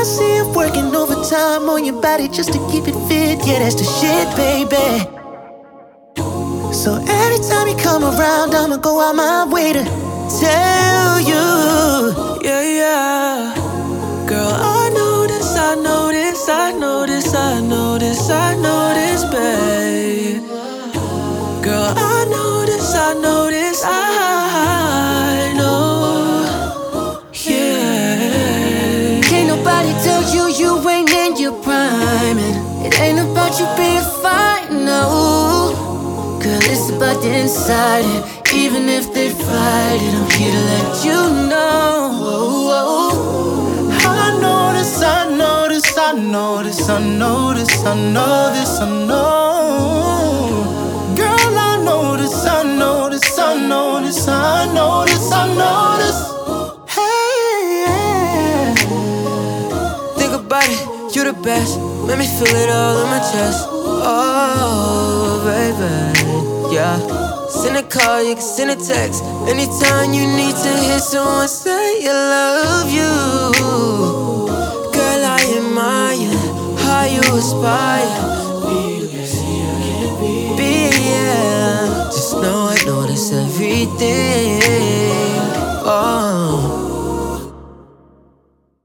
I see you working overtime on your body just to keep it fit. Yeah, that's the shit, baby. So every time you come around, I'ma go out my way to tell you. Yeah, yeah. Girl, I know this, I know this, I know this, I know this, I know this, babe. Girl, I know this, I know this, I know. Yeah. Can't nobody tell you you ain't in your prime, and it ain't about you being fine, no. Girl, it's about the inside, and even if they fight it, I'm here to let you know. I know this, I know this, I know this, I know this, I know this, I know. Girl, I know this, I know this, I know this, I know this, I know this. Hey, yeah. Think about it, you the best. Make me feel it all in my chest. Oh, baby, yeah. Send a call, you can send a text. Anytime you need to hear someone say I love you. Girl, I admire how you aspire. Be, yeah. Just know I notice everything.